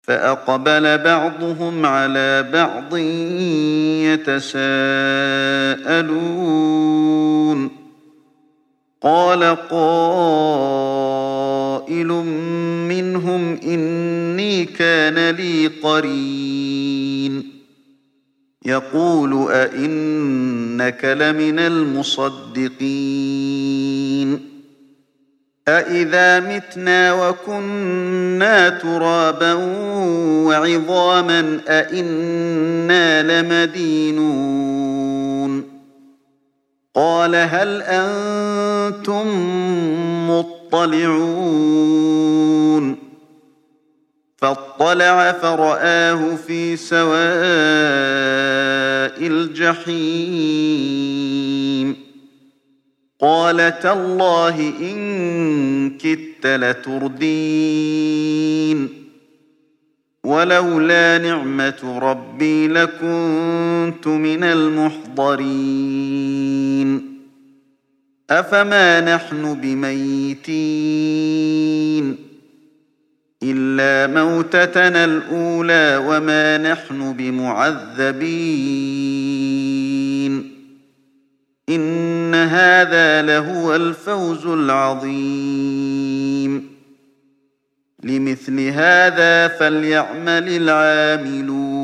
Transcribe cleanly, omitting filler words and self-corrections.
فأقبل بعضهم على بعض يتساءلون قال قائل منهم إني كان لي قرين يقول أئنك لمن المصدقين أإذا متنا وكنا ترابا وعظاما أإنا لمدينون قال هل أنتم مطلعون فاطلع فرآه في سواء الجحيم قال تالله إن كدت لتردين ولولا نعمة ربي لكنت من المحضرين أفما نحن بميتين إلا موتتنا الأولى وما نحن بمعذبين إن هذا لهو الفوز العظيم لمثل هذا فليعمل العاملون